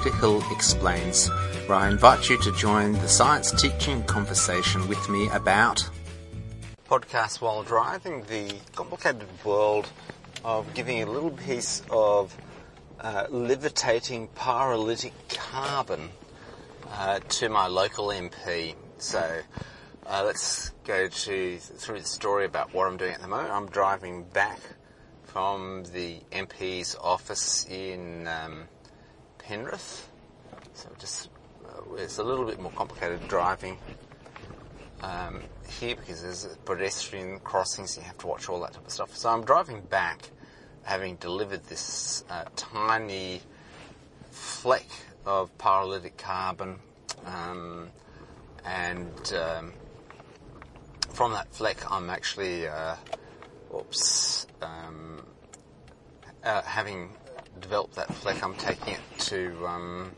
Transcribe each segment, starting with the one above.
Dr. Hill Explains, where I invite you to join the science teaching conversation with me about podcast while driving, the complicated world of giving a little piece of levitating pyrolytic carbon to my local MP. So let's go through the story about what I'm doing at the moment. I'm driving back from the MP's office in Penrith. So just it's a little bit more complicated driving here because there's pedestrian crossings, you have to watch all that type of stuff. So I'm driving back having delivered this tiny fleck of pyrolytic carbon and from that fleck I'm actually having developed that fleck, I'm taking it to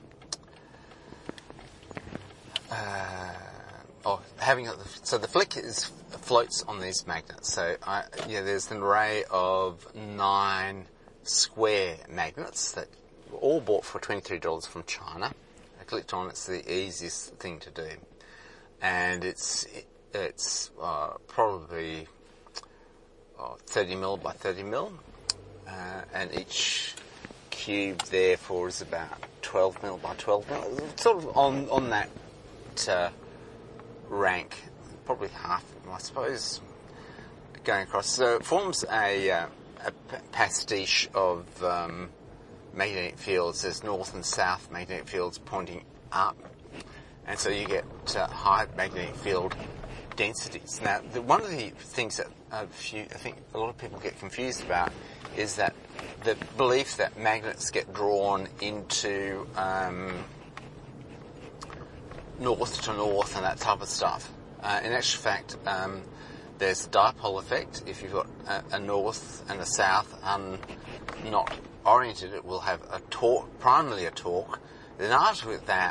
so the fleck floats on these magnets. So there's an array of 9 square magnets that were all bought for $23 from China. I clicked on it's the easiest thing to do, and it's probably 30 mil by 30 mil, and each cube therefore is about 12 mil by 12 mil, sort of on that rank, probably half, I suppose, going across. So it forms a pastiche of magnetic fields. There's north and south magnetic fields pointing up, and so you get high magnetic field densities. Now, one of the things that I think a lot of people get confused about is that the belief that magnets get drawn into north to north and that type of stuff. In actual fact, there's a dipole effect. If you've got a north and a south not oriented, it will have a torque, primarily a torque. Then after that,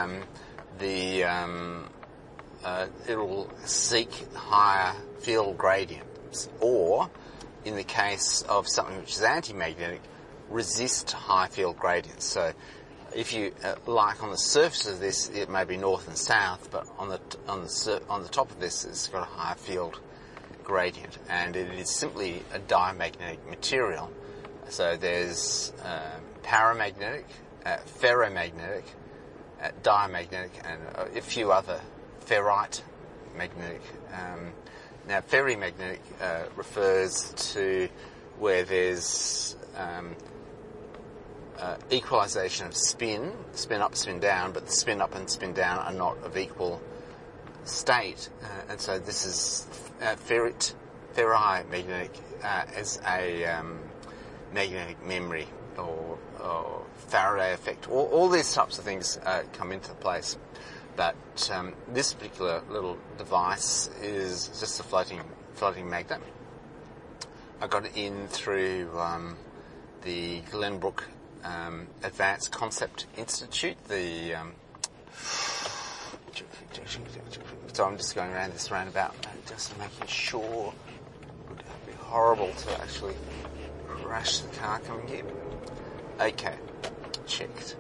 it'll seek higher field gradients, or in the case of something which is anti-magnetic, resist high field gradients. So if you like on the surface of this, it may be north and south, but on the top of this, it's got a higher field gradient, and it is simply a diamagnetic material. So there's paramagnetic, ferromagnetic, diamagnetic, and a few other ferrite magnetic. Now, ferrimagnetic refers to where there's equalization of spin up, spin down, but the spin up and spin down are not of equal state, and so this is ferrimagnetic as a magnetic memory or Faraday effect. All these types of things come into place. But this particular little device is just a floating magnet. I got it in through the Glenbrook Advanced Concept Institute. So I'm just going around this roundabout, just making sure. It would be horrible to actually crash the car coming here. Okay, checked.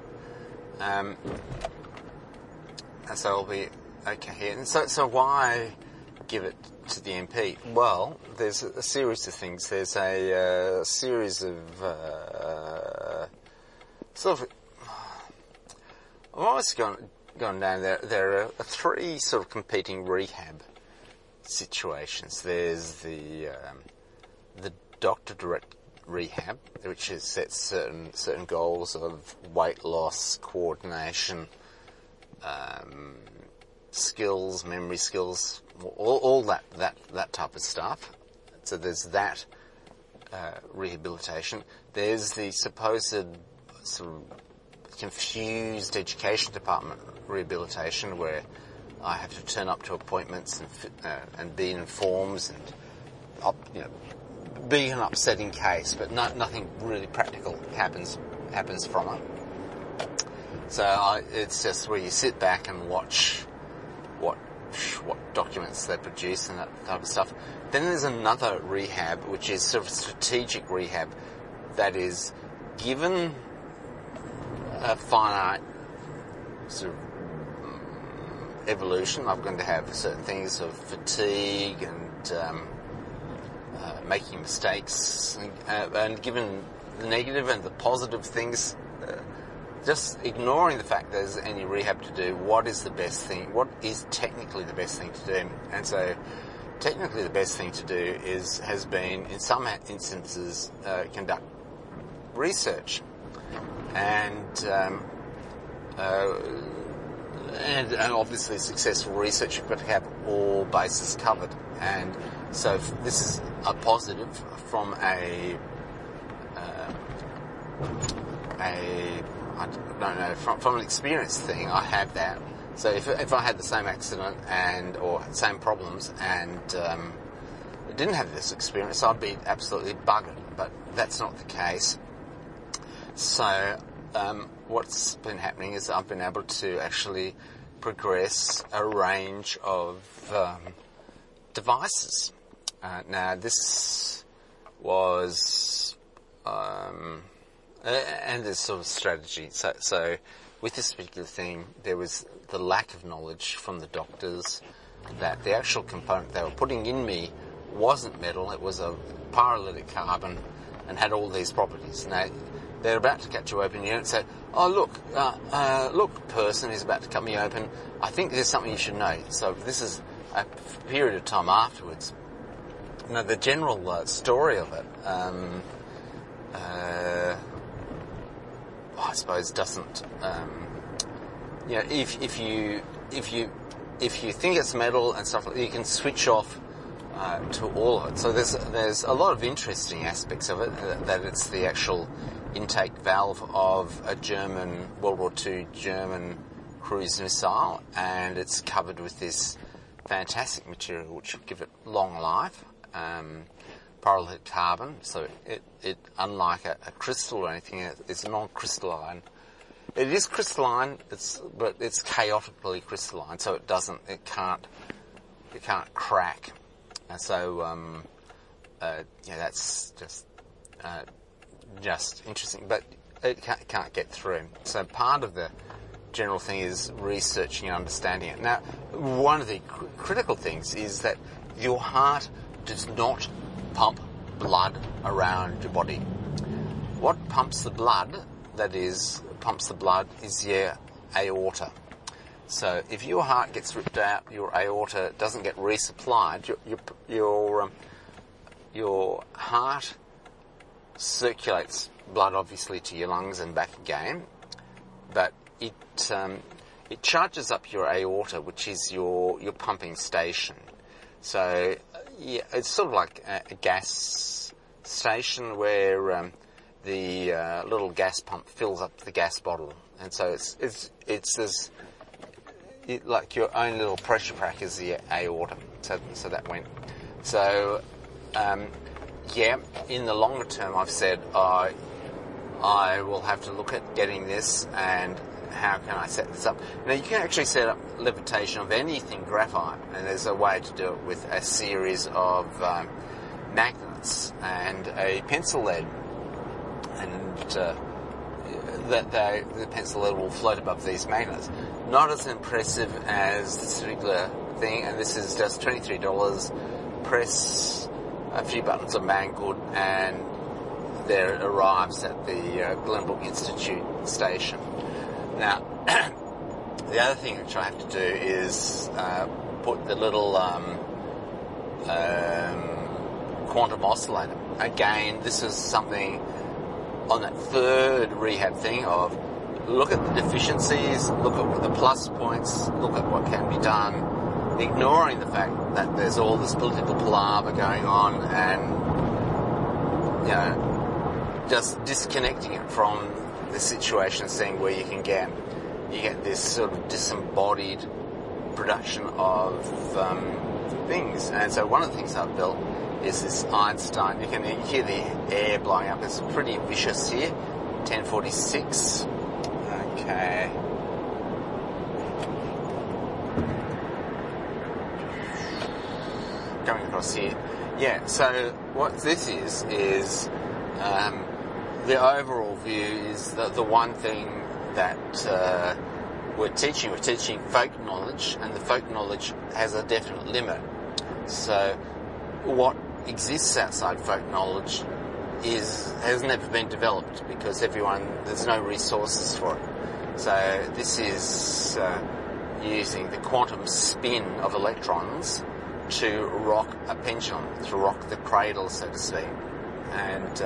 And so I'll be okay here. And so why give it to the MP? Well, there's a series of things. There's a series of sort of. I've always gone down there. There are 3 sort of competing rehab situations. There's the doctor direct rehab, which sets certain goals of weight loss, coordination, skills, memory skills, all that type of stuff. So there's that rehabilitation. There's the supposed sort of confused education department rehabilitation, where I have to turn up to appointments and be in forms and be an upsetting case, but nothing really practical happens from it. So it's just where you sit back and watch what documents they produce and that type of stuff. Then there's another rehab, which is sort of strategic rehab, that is given a finite sort of evolution. I'm going to have certain things of fatigue and making mistakes, and given the negative and the positive things, just ignoring the fact there's any rehab to do, what is the best thing? What is technically the best thing to do? And so technically the best thing to do has been, in some instances, conduct research. And obviously successful research, you've got to have all bases covered. And so this is a positive from I don't know, from an experience thing. I have that. So if I had the same accident or same problems and didn't have this experience, I'd be absolutely buggered. But that's not the case. So what's been happening is I've been able to actually progress a range of devices. Now this was and there's sort of strategy. So with this particular thing, there was the lack of knowledge from the doctors that the actual component they were putting in me wasn't metal, it was a pyrolytic carbon and had all these properties. Now, they're about to cut you open, you don't say, oh look, person is about to cut me open, I think there's something you should know. So this is a period of time afterwards. Now, the general story of it, I suppose doesn't, if you think it's metal and stuff like that, you can switch off to all of it. So there's a lot of interesting aspects of it, that it's the actual intake valve of a German, World War II German cruise missile, and it's covered with this fantastic material which will give it long life, pyrolytic carbon, so it unlike a crystal or anything, it's non-crystalline. It is crystalline, but it's chaotically crystalline, so it can't crack. And so, that's just interesting, but it can't get through. So part of the general thing is researching and understanding it. Now, one of the critical things is that your heart does not pump blood around your body. What pumps the blood, is your aorta. So if your heart gets ripped out, your aorta doesn't get resupplied, your heart circulates blood obviously to your lungs and back again, but it charges up your aorta, which is your pumping station. So yeah, it's sort of like a gas station where the little gas pump fills up the gas bottle, and so it's like your own little pressure crack is the aorta. So that went. So in the longer term, I've said I will have to look at getting this, and how can I set this up? Now, you can actually set up levitation of anything graphite, and there's a way to do it with a series of magnets and a pencil lead, and the pencil lead will float above these magnets. Not as impressive as this particular thing, and this is just $23. Press a few buttons of Banggood, and there it arrives at the Glenbrook Institute station. Now, the other thing which I have to do is put the little quantum oscillator. Again, this is something on that third rehab thing of look at the deficiencies, look at the plus points, look at what can be done, ignoring the fact that there's all this political palaver going on, and just disconnecting it from the situation, seeing where you get this sort of disembodied production of things. And so one of the things I've built is this Einstein. You can hear the air blowing up. It's pretty vicious here. 1046. Okay. Coming across here. Yeah, so what this is the overall view is that the one thing that we're teaching folk knowledge, and the folk knowledge has a definite limit. So what exists outside folk knowledge has never been developed because there's no resources for it. So this is using the quantum spin of electrons to rock a pendulum, to rock the cradle, so to speak. And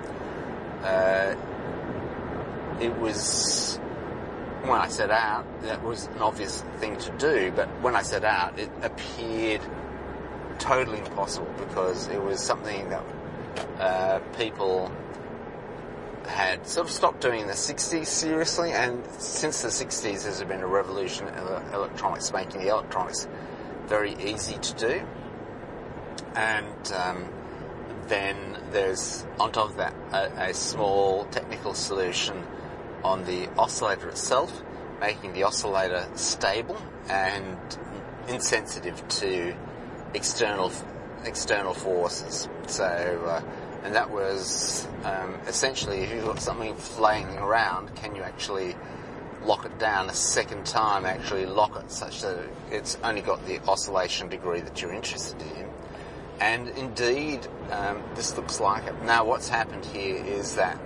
it was, when I set out, that was an obvious thing to do, but when I set out, it appeared totally impossible because it was something that people had sort of stopped doing in the 60s seriously, and since the 60s there's been a revolution in electronics, making the electronics very easy to do. And then there's, on top of that, a small technical solution on the oscillator itself, making the oscillator stable and insensitive to external forces. So, and that was essentially, if you've got something flailing around, can you actually lock it down a second time, actually lock it such that it's only got the oscillation degree that you're interested in? And indeed, this looks like it. Now, what's happened here is that,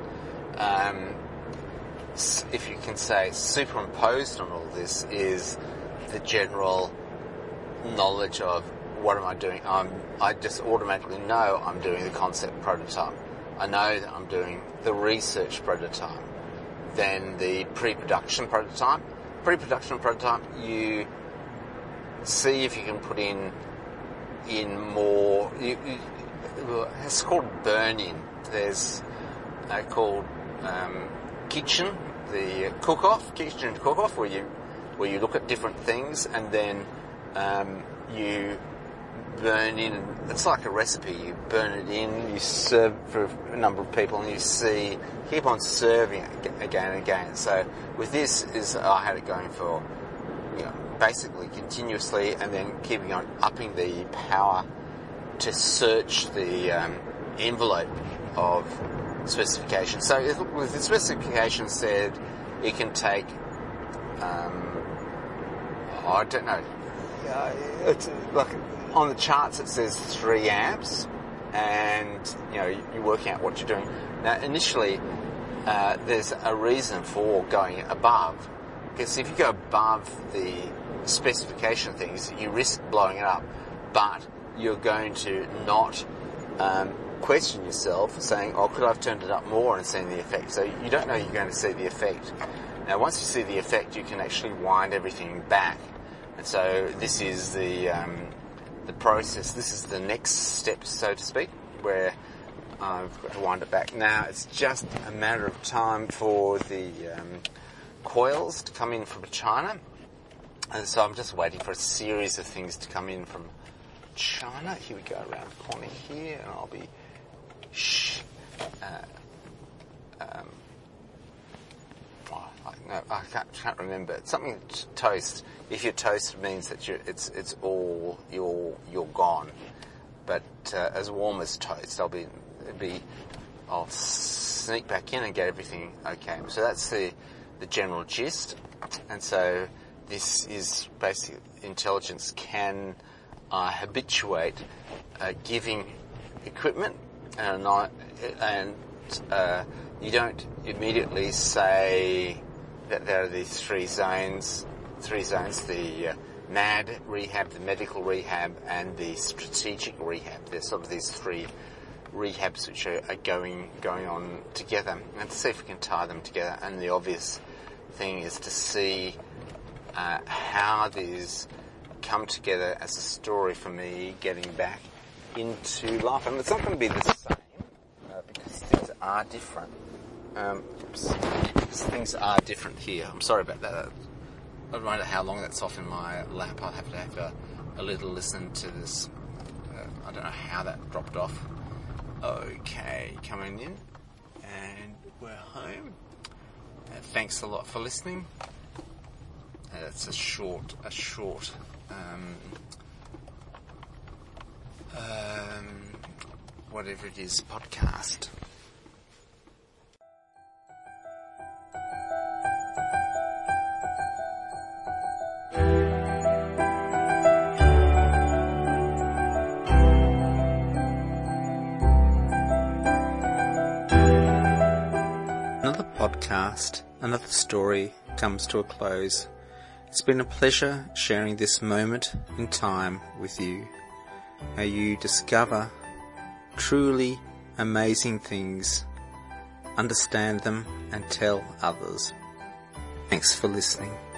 if you can say, superimposed on all this is the general knowledge of what am I doing. I just automatically know I'm doing the concept prototype. I know that I'm doing the research prototype. Then the pre-production prototype. Pre-production prototype, you see if you can put in more. It's called burn-in. There's called kitchen, the kitchen cook-off, where you look at different things and then you burn in. It's like a recipe. You burn it in, you serve for a number of people, and you keep on serving it again and again. So with this, I had it going for, basically continuously, and then keeping on upping the power to search the envelope of specifications. So with the specification said, it can take, I don't know, it's like on the charts it says 3 amps, and you're working out what you're doing. Now initially there's a reason for going above, because if you go above the specification things, you risk blowing it up, but you're going to not question yourself, saying, could I have turned it up more and seen the effect? So you don't know you're going to see the effect. Now once you see the effect, you can actually wind everything back. And so this is the process. This is the next step, so to speak, where I've got to wind it back. Now it's just a matter of time for the coils to come in from China. And so I'm just waiting for a series of things to come in from China. Here we go, around the corner here, and I'll be I can't remember. It's something toast. If you're toast, it means that it's all you're gone. But as warm as toast, I'll sneak back in and get everything okay. So that's the general gist. And so this is basically intelligence can habituate giving equipment, and you don't immediately say that there are these three zones, the MAD rehab, the medical rehab, and the strategic rehab. There's sort of these 3 rehabs which are going on together, and to see if we can tie them together. And the obvious thing is to see how these come together as a story for me getting back into life. And it's not going to be the same because things are different. Things are different here. I'm sorry about that. I don't know how long that's off in my lap. I'll have to have a little listen to this. I don't know how that dropped off. Okay, coming in, and we're home. Thanks a lot for listening. It's a short whatever it is, podcast. last, another story comes to a close. It's been a pleasure sharing this moment in time with you. May you discover truly amazing things, understand them and tell others. Thanks for listening.